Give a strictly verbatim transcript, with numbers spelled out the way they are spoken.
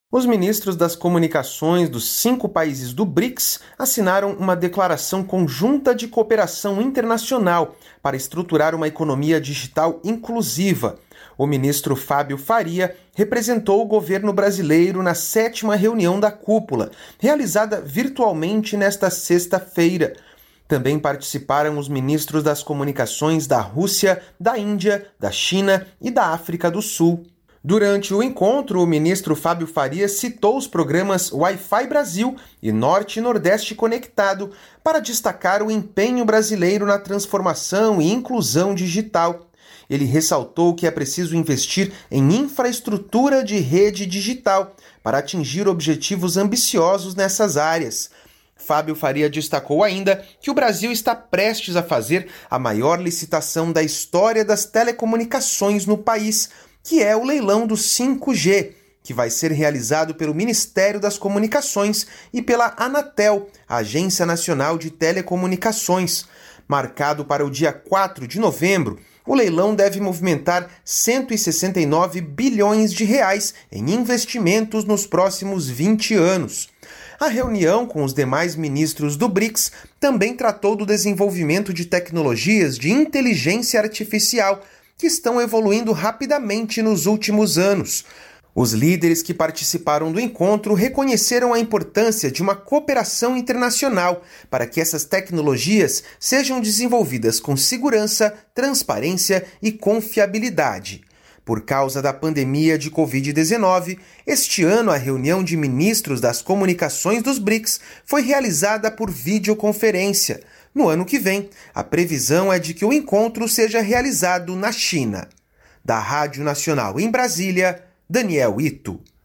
Os ministros das comunicações dos cinco países do BRICS assinaram uma declaração conjunta de cooperação internacional para estruturar uma economia digital inclusiva. O ministro Fábio Faria representou o governo brasileiro na sétima reunião da cúpula, realizada virtualmente nesta sexta-feira. Também participaram os ministros das comunicações da Rússia, da Índia, da China e da África do Sul. Durante o encontro, o ministro Fábio Faria citou os programas Wi-Fi Brasil e Norte e Nordeste Conectado para destacar o empenho brasileiro na transformação e inclusão digital. Ele ressaltou que é preciso investir em infraestrutura de rede digital para atingir objetivos ambiciosos nessas áreas. Fábio Faria destacou ainda que o Brasil está prestes a fazer a maior licitação da história das telecomunicações no país, que é o leilão do cinco G, que vai ser realizado pelo Ministério das Comunicações e pela Anatel, Agência Nacional de Telecomunicações. Marcado para o dia quatro de novembro, o leilão deve movimentar cento e sessenta e nove bilhões de reais em investimentos nos próximos vinte anos. A reunião com os demais ministros do BRICS também tratou do desenvolvimento de tecnologias de inteligência artificial, que estão evoluindo rapidamente nos últimos anos. Os líderes que participaram do encontro reconheceram a importância de uma cooperação internacional para que essas tecnologias sejam desenvolvidas com segurança, transparência e confiabilidade. Por causa da pandemia de covid dezenove, este ano a reunião de ministros das comunicações dos BRICS foi realizada por videoconferência. No ano que vem, a previsão é de que o encontro seja realizado na China. Da Rádio Nacional em Brasília, Daniel Ito.